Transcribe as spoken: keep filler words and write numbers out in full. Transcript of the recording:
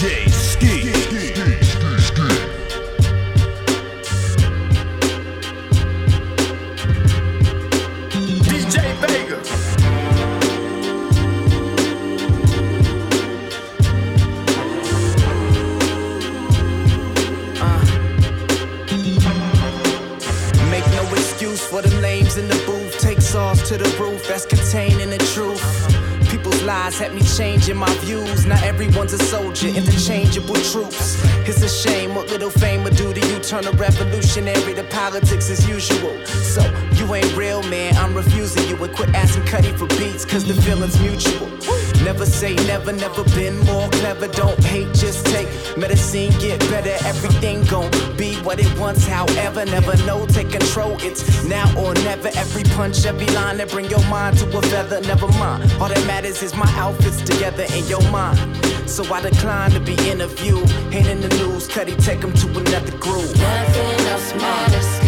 J Ski. D J Vega. Uh. Make no excuse for the names in the booth. Take sauce to the roof, that's containing the truth. People's lies had me changing my views. Now everyone's a soldier, interchangeable troops. It's a shame what little fame would do to you. Turn a revolutionary to politics as usual. So you ain't real, man, I'm refusing you. And quit asking Cuddy for beats, cause the feeling's mutual. Never say never, never been more clever. Don't hate, just take medicine, get better. Everything gon' be what it once, however. Never know, take control, it's now or never. Every punch, every line that bring your mind to a feather. Never mind, all that matters is my outfits together in your mind. So I decline to be interviewed. Ain't in the news, Cuddy, take him to another groove. Nothing else matters.